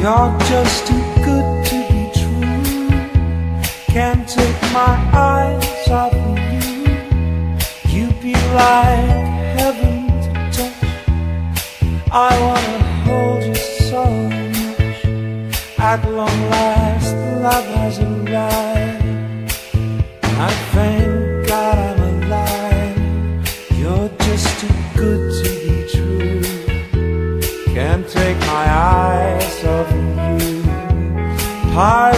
You're just too good to be true. Can't take my eyes off of you. You'd be like heaven to touch. I wanna hold you so much. At long last, love has arrived. I thank God I'm alive. You're just too good to be true. Can't take my eyes off of you.